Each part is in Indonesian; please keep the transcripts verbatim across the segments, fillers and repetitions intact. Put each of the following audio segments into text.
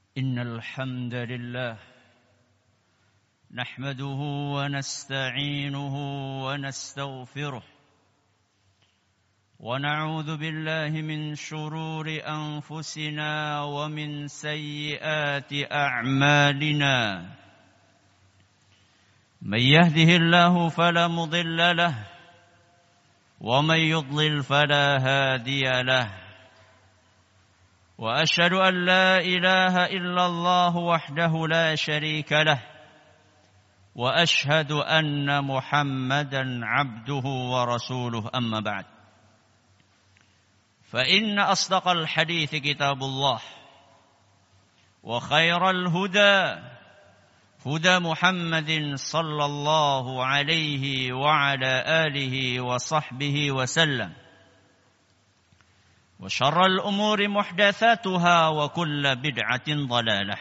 إن الحمد لله نحمده ونستعينه ونستغفره ونعوذ بالله من شرور أنفسنا ومن سيئات أعمالنا من يهده الله فلا مضل له ومن يضلل فلا هادي له وأشهد أن لا إله إلا الله وحده لا شريك له وأشهد أن محمدا عبده ورسوله أما بعد فإن أصدق الحديث كتاب الله وخير الهدى هدى محمد صلى الله عليه وعلى آله وصحبه وسلم وشر الأمور محدثاتها وكل بدعة ضلالة.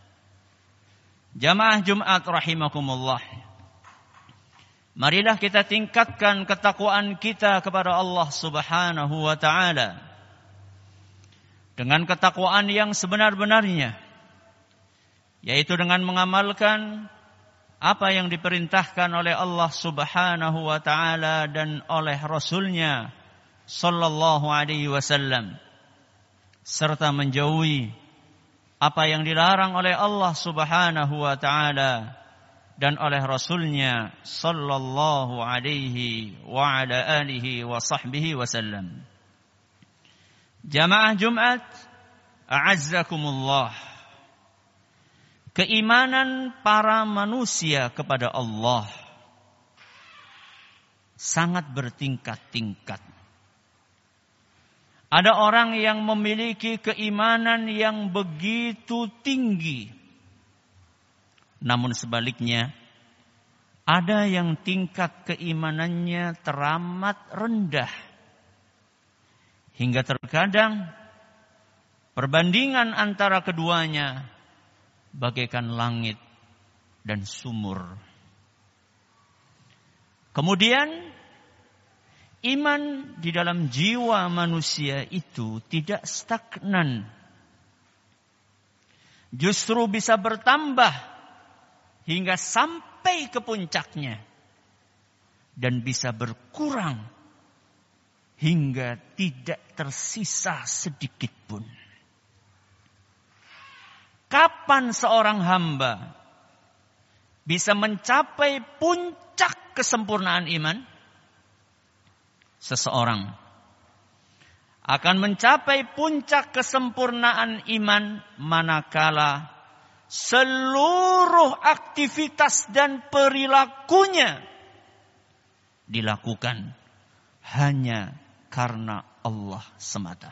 Jamaah Jumat rahimakumullah. Marilah kita tingkatkan ketakwaan kita kepada Allah Subhanahu wa taala dengan ketakwaan yang sebenar-benarnya, yaitu dengan mengamalkan apa yang diperintahkan oleh Allah Subhanahu wa taala dan oleh Rasulnya sallallahu alaihi wasallam, serta menjauhi apa yang dilarang oleh Allah Subhanahu wa taala dan oleh Rasulnya sallallahu alaihi wa ala alihi wa sahbihi wasallam. Jamaah Jumat, a'azzakumullah. Keimanan para manusia kepada Allah sangat bertingkat-tingkat. Ada orang yang memiliki keimanan yang begitu tinggi. Namun sebaliknya, ada yang tingkat keimanannya teramat rendah. Hingga terkadang perbandingan antara keduanya bagaikan langit dan sumur. Kemudian iman di dalam jiwa manusia itu tidak stagnan. Justru bisa bertambah hingga sampai ke puncaknya. Dan bisa berkurang hingga tidak tersisa sedikit pun. Kapan seorang hamba bisa mencapai puncak kesempurnaan iman? Seseorang akan mencapai puncak kesempurnaan iman manakala seluruh aktivitas dan perilakunya dilakukan hanya karena Allah semata.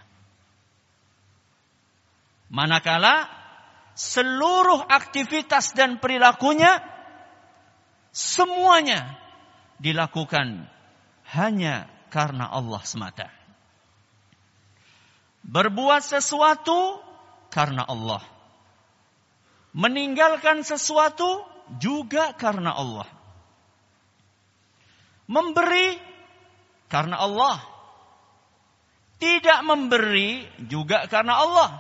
Manakala seluruh aktivitas dan perilakunya semuanya dilakukan hanya karena Allah semata. Berbuat sesuatu karena Allah. Meninggalkan sesuatu juga karena Allah. Memberi karena Allah. Tidak memberi juga karena Allah.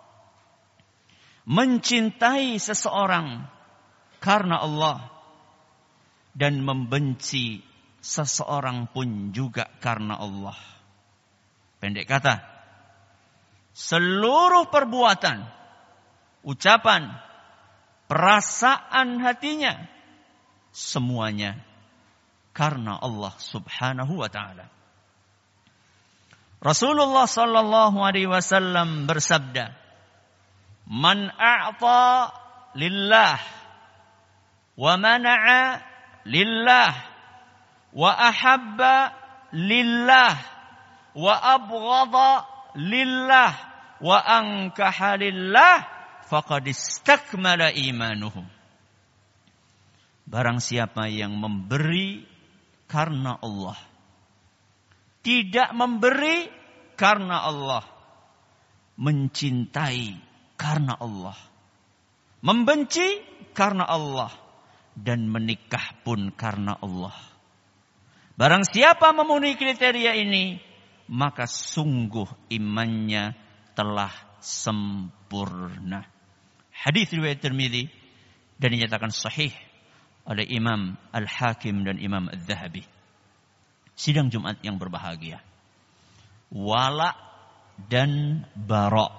Mencintai seseorang karena Allah. Dan membenci seseorang pun juga karena Allah. Pendek kata, seluruh perbuatan, ucapan, perasaan hatinya, semuanya karena Allah Subhanahu wa taala. Rasulullah sallallahu alaihi wasallam bersabda, "Man a'ta lillah wa mana'a lillah wa ahabba lillah wa abghadha lillah wa ankaha lillah faqad istakmala imanuhu." Barang siapa yang memberi karena Allah, tidak memberi karena Allah, mencintai karena Allah, membenci karena Allah, dan menikah pun karena Allah. Barang siapa memenuhi kriteria ini, maka sungguh imannya telah sempurna. Hadis riwayat Tirmidzi dan dinyatakan sahih oleh Imam Al-Hakim dan Imam Adz-Dzahabi. Sidang Jumat yang berbahagia. Wala dan bara.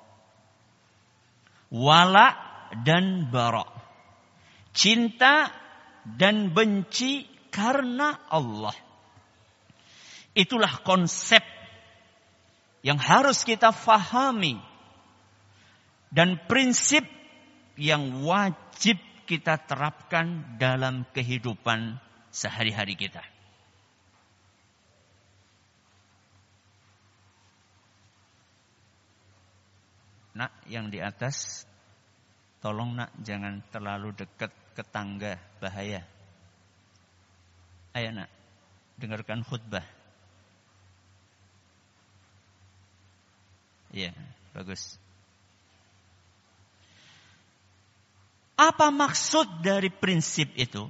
Wala dan bara. Cinta dan benci karena Allah. Itulah konsep yang harus kita fahami dan prinsip yang wajib kita terapkan dalam kehidupan sehari-hari kita. Nak, yang di atas, tolong nak jangan terlalu dekat ke tangga, bahaya. Ayo nak, dengarkan khutbah. Iya, bagus. Apa maksud dari prinsip itu?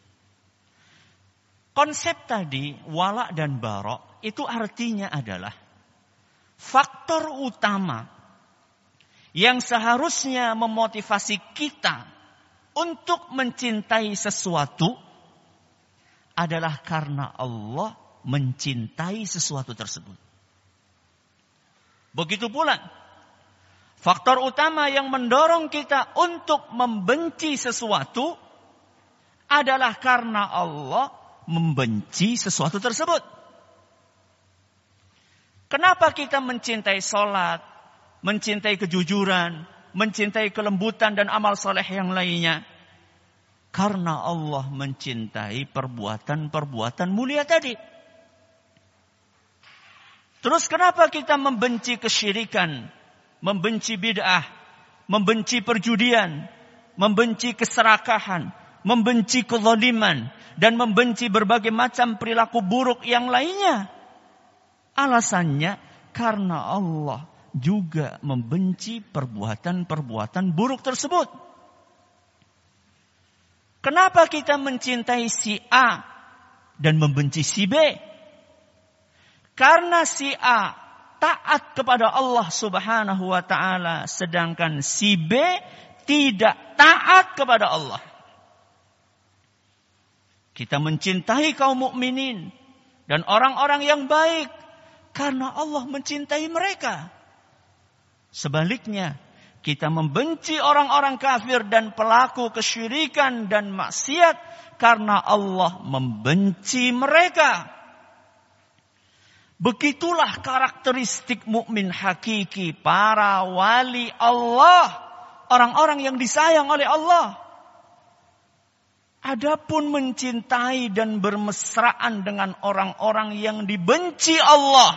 Konsep tadi, wala dan bara, itu artinya adalah faktor utama yang seharusnya memotivasi kita untuk mencintai sesuatu adalah karena Allah mencintai sesuatu tersebut. Begitu pula faktor utama yang mendorong kita untuk membenci sesuatu adalah karena Allah membenci sesuatu tersebut. Kenapa kita mencintai sholat, mencintai kejujuran, mencintai kelembutan dan amal soleh yang lainnya? Karena Allah mencintai perbuatan-perbuatan mulia tadi. Terus kenapa kita membenci kesyirikan, membenci bid'ah, membenci perjudian, membenci keserakahan, membenci kezaliman, dan membenci berbagai macam perilaku buruk yang lainnya? Alasannya karena Allah juga membenci perbuatan-perbuatan buruk tersebut. Kenapa kita mencintai si A dan membenci si B? Karena si A taat kepada Allah Subhanahu wa taala, sedangkan si B tidak taat kepada Allah. Kita mencintai kaum mukminin dan orang-orang yang baik karena Allah mencintai mereka. Sebaliknya, kita membenci orang-orang kafir dan pelaku kesyirikan dan maksiat karena Allah membenci mereka. Begitulah karakteristik mukmin hakiki, para wali Allah, orang-orang yang disayang oleh Allah. Adapun mencintai dan bermesraan dengan orang-orang yang dibenci Allah,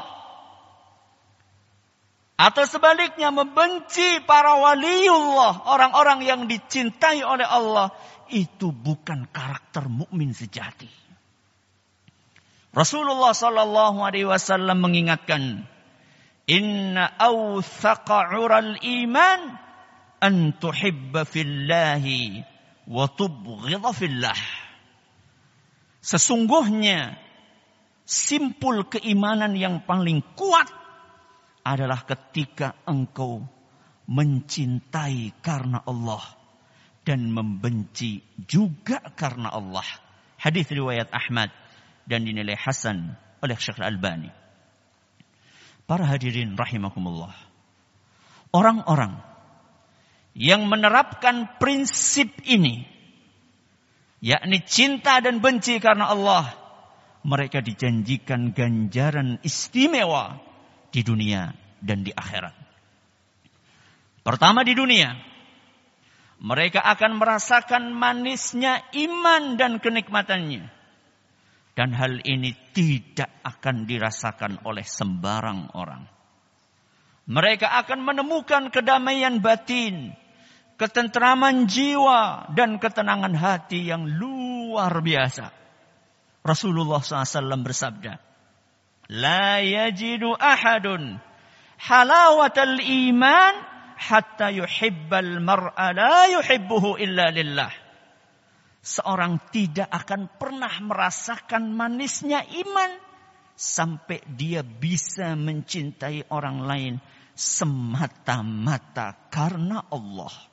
atau sebaliknya membenci para waliullah, orang-orang yang dicintai oleh Allah, itu bukan karakter mukmin sejati. Rasulullah sallallahu alaihi wasallam mengingatkan, "Inna awthaqa 'ural iman an tuhibba fillahi wa tubghidha fillah." Sesungguhnya simpul keimanan yang paling kuat adalah ketika engkau mencintai karena Allah dan membenci juga karena Allah. Hadis riwayat Ahmad dan dinilai hasan oleh Syekh Al-Albani. Para hadirin rahimakumullah. Orang-orang yang menerapkan prinsip ini, yakni cinta dan benci karena Allah, mereka dijanjikan ganjaran istimewa di dunia dan di akhirat. Pertama, di dunia, mereka akan merasakan manisnya iman dan kenikmatannya. Dan hal ini tidak akan dirasakan oleh sembarang orang. Mereka akan menemukan kedamaian batin, ketentraman jiwa, dan ketenangan hati yang luar biasa. Rasulullah shallallahu alaihi wasallam bersabda, "La yajidu ahadun halawatal iman hatta yuhibbal mar'a la yuhibbuhu illa lillah." Seorang tidak akan pernah merasakan manisnya iman sampai dia bisa mencintai orang lain semata-mata karena Allah.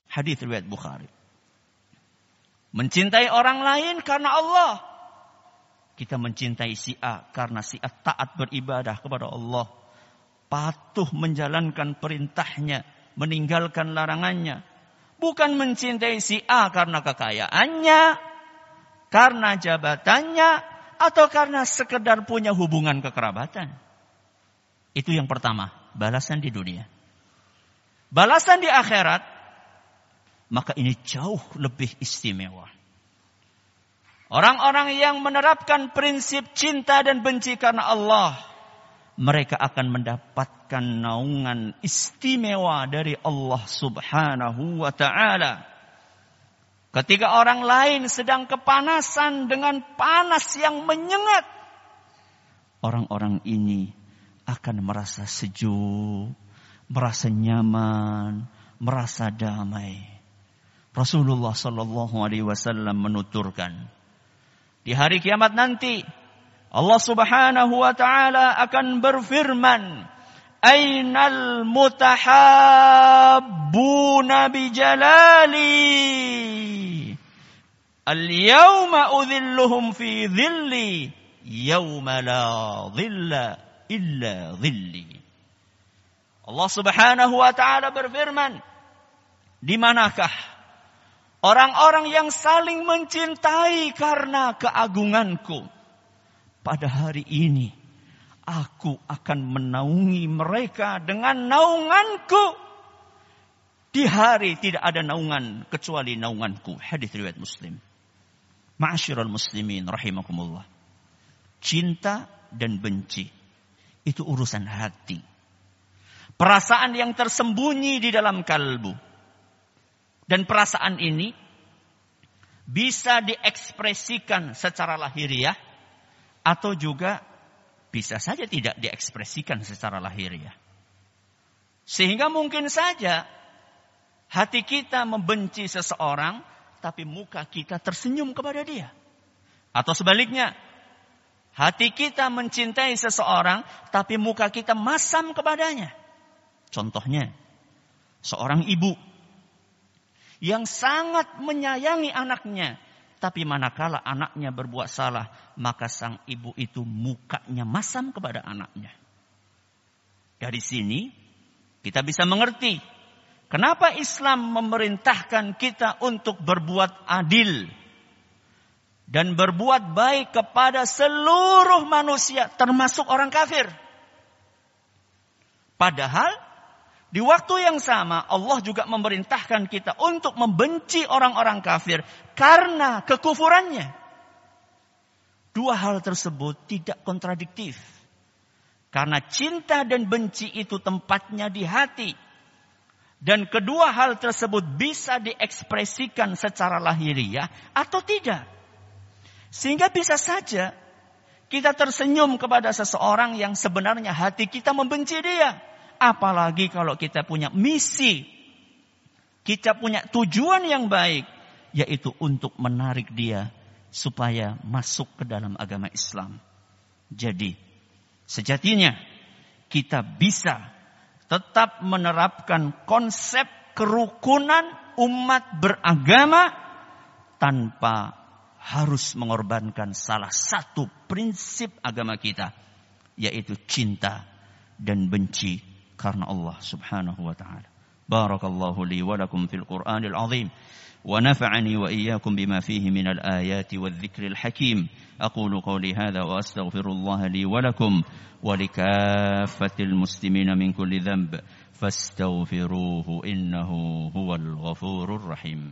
Hadis riwayat Bukhari. Mencintai orang lain karena Allah. Kita mencintai si A karena si A taat beribadah kepada Allah. Patuh menjalankan perintahnya, meninggalkan larangannya. Bukan mencintai si A karena kekayaannya, karena jabatannya, atau karena sekedar punya hubungan kekerabatan. Itu yang pertama, balasan di dunia. Balasan di akhirat, maka ini jauh lebih istimewa. Orang-orang yang menerapkan prinsip cinta dan benci karena Allah, mereka akan mendapatkan naungan istimewa dari Allah Subhanahu wa ta'ala. Ketika orang lain sedang kepanasan dengan panas yang menyengat, orang-orang ini akan merasa sejuk, merasa nyaman, merasa damai. Rasulullah sallallahu alaihi wasallam menuturkan, di hari kiamat nanti Allah Subhanahu wa ta'ala akan berfirman, Ainal mutahabbuna bijalali, al-yawma udhilluhum fi dhilli, yawma la dhilla illa dhilli. Allah Subhanahu wa ta'ala berfirman, di manakah orang-orang yang saling mencintai karena keagunganku? Pada hari ini, aku akan menaungi mereka dengan naunganku. Di hari tidak ada naungan kecuali naunganku. Hadis riwayat Muslim. Ma'asyiral muslimin rahimakumullah. Cinta dan benci itu urusan hati. Perasaan yang tersembunyi di dalam kalbu. Dan perasaan ini bisa diekspresikan secara lahiriah atau juga bisa saja tidak diekspresikan secara lahiriah. Sehingga mungkin saja hati kita membenci seseorang, tapi muka kita tersenyum kepada dia. Atau sebaliknya, hati kita mencintai seseorang, tapi muka kita masam kepadanya. Contohnya, seorang ibu yang sangat menyayangi anaknya, tapi manakala anaknya berbuat salah, maka sang ibu itu mukanya masam kepada anaknya. Dari sini kita bisa mengerti kenapa Islam memerintahkan kita untuk berbuat adil dan berbuat baik kepada seluruh manusia, termasuk orang kafir. Padahal di waktu yang sama Allah juga memerintahkan kita untuk membenci orang-orang kafir karena kekufurannya. Dua hal tersebut tidak kontradiktif. Karena cinta dan benci itu tempatnya di hati. Dan kedua hal tersebut bisa diekspresikan secara lahiriah atau tidak. Sehingga bisa saja kita tersenyum kepada seseorang yang sebenarnya hati kita membenci dia. Apalagi kalau kita punya misi, kita punya tujuan yang baik, yaitu untuk menarik dia supaya masuk ke dalam agama Islam. Jadi, sejatinya kita bisa tetap menerapkan konsep kerukunan umat beragama tanpa harus mengorbankan salah satu prinsip agama kita, yaitu cinta dan benci karena Allah Subhanahu wa ta'ala. Barakallahu li wa lakum fil Qur'anil azim wa nafa'ani wa iyyakum bima fihi minal ayati wadh-dhikril hakim. Aqulu qawli hadha wa astaghfirullah li wa lakum wa likaffatil muslimina min kulli dhanb fastaghfiruhu innahu huwal ghafurur rahim.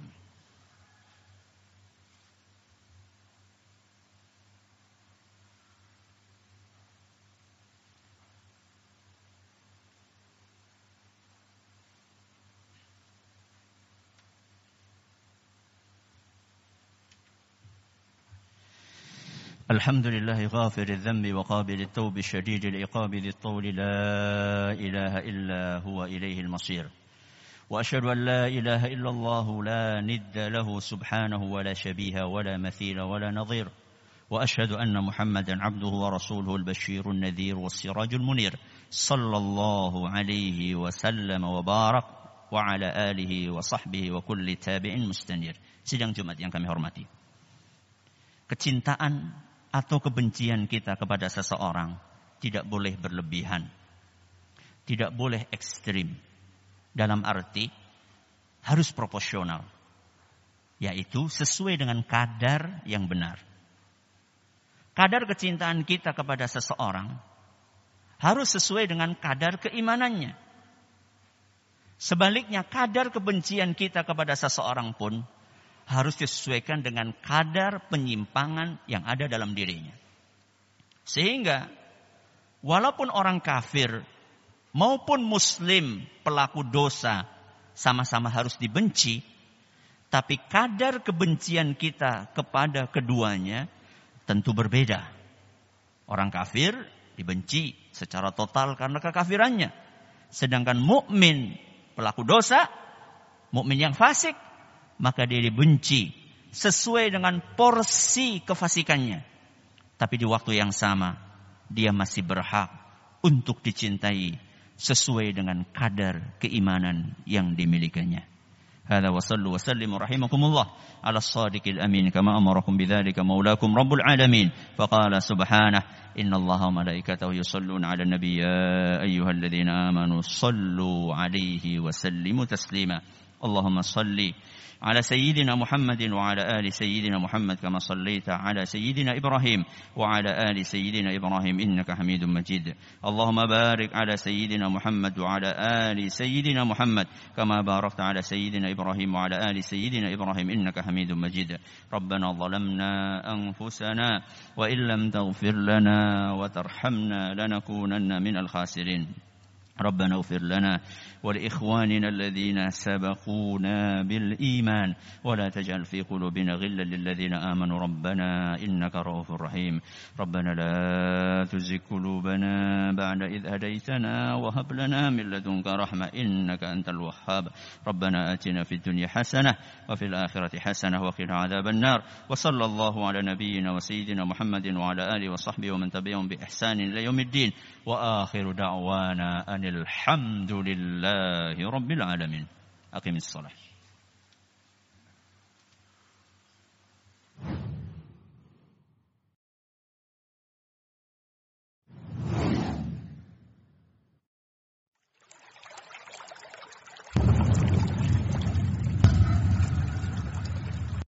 الحمد لله غافر الذنب وقابل التوب الشديد العقاب ذي الطول لا إله إلا هو إليه المصير وأشهد أن لا إله إلا الله لا ند له سبحانه ولا شبيه ولا مثيل ولا نظير وأشهد أن محمدا عبده ورسوله البشير النذير والسراج المنير صلى الله عليه وسلم وبارك wa ala alihi wa sahbihi wa kulli tabi'in mustanir. Sidang Jumat yang kami hormati. Kecintaan atau kebencian kita kepada seseorang tidak boleh berlebihan. Tidak boleh ekstrim. Dalam arti harus proporsional. Yaitu sesuai dengan kadar yang benar. Kadar kecintaan kita kepada seseorang harus sesuai dengan kadar keimanannya. Sebaliknya, kadar kebencian kita kepada seseorang pun harus disesuaikan dengan kadar penyimpangan yang ada dalam dirinya. Sehingga, walaupun orang kafir maupun muslim pelaku dosa sama-sama harus dibenci, tapi kadar kebencian kita kepada keduanya tentu berbeda. Orang kafir dibenci secara total karena kekafirannya. Sedangkan mukmin pelaku dosa, mukmin yang fasik, maka dia dibenci sesuai dengan porsi kefasikannya. Tapi di waktu yang sama, dia masih berhak untuk dicintai sesuai dengan kadar keimanan yang dimilikinya. هذا وصلوا وسلموا رحمكم الله على الصادق الأمين كما أمركم بذلك مولاكم رب العالمين فقال سبحانه إن الله وملائكته يصلون على النبي يا أيها الذين آمنوا صلوا عليه وسلموا تسليما اللهم صل على سيدنا محمد وعلى آل سيدنا محمد كما صليت على سيدنا إبراهيم وعلى آل سيدنا إبراهيم إنك حميد مجيد اللهم بارك على سيدنا محمد وعلى آل سيدنا محمد كما باركت على سيدنا إبراهيم وعلى آل سيدنا إبراهيم إنك حميد مجيد ربنا ظلمنا أنفسنا وإن لم تغفر لنا وترحمنا لنكونن من الخاسرين ربنا اغفر لنا ولإخواننا الذين سبقونا بالإيمان ولا تجعل في قلوبنا غلا للذين آمنوا ربنا إنك رؤوف رحيم ربنا لا تزغ قلوبنا بعد إذ هديتنا وهب لنا من لدنك رحمة إنك أنت الوهاب ربنا آتنا في الدنيا حسنة وفي الآخرة حسنة وقنا عذاب النار وصلى الله على نبينا وسيدنا محمد وعلى آله وصحبه ومن تبعهم بإحسان إلى يوم الدين وآخر دعوانا أن الحمد لله رب العالمين أقم الصلاة